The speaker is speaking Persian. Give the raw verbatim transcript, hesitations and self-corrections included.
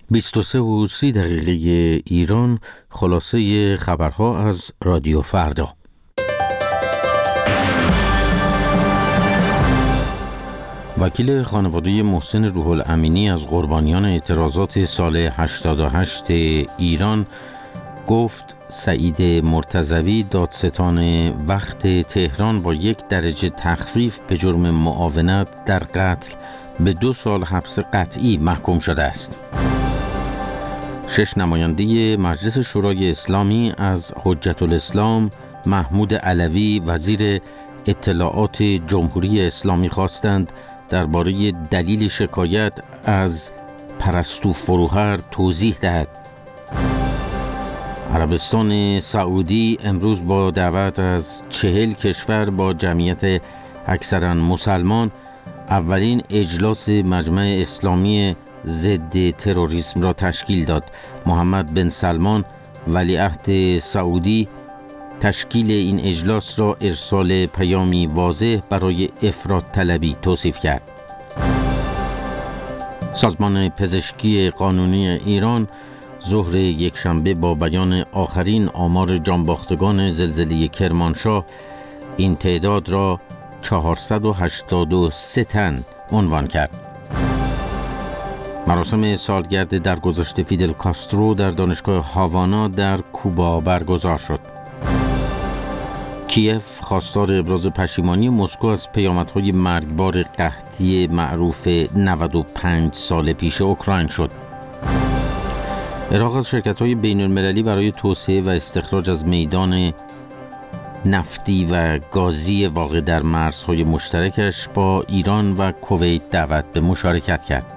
بیست و سه و سی دقیقه ایران، خلاصه خبرها از رادیو فردا. وکیل خانواده محسن روح الامینی از قربانیان اعتراضات سال هشتاد و هشت ایران گفت سعید مرتضوی دادستان وقت تهران با یک درجه تخفیف به جرم معاونت در قتل به دو سال حبس قطعی محکوم شده است. شش نماینده مجلس شورای اسلامی از حجت الاسلام محمود علوی وزیر اطلاعات جمهوری اسلامی خواستند درباره دلیل شکایت از پرستو فروهر توضیح دهد. عربستان سعودی امروز با دعوت از چهل کشور با جمعیت اکثراً مسلمان اولین اجلاس مجمع اسلامی ضد تروریسم را تشکیل داد. محمد بن سلمان ولیعهد سعودی تشکیل این اجلاس را ارسال پیامی واضح برای افراط طلبی توصیف کرد. سازمان پزشکی قانونی ایران ظهر یکشنبه با بیان آخرین آمار جانباختگان زلزله کرمانشاه این تعداد را چهارصد و هشتاد و سه تن عنوان کرد. مراسم سالگرد درگذشت فیدل کاسترو در دانشگاه هاوانا در کوبا برگزار شد. کیف خواستار ابراز پشیمانی مسکو از پیامدهای مرگبار قحطی معروف نود و پنج سال پیش اوکراین شد. عراق از شرکت‌های بین‌المللی برای توسعه و استخراج از میدان نفتی و گازی واقع در مرزهای مشترکش با ایران و کویت دعوت به مشارکت کرد.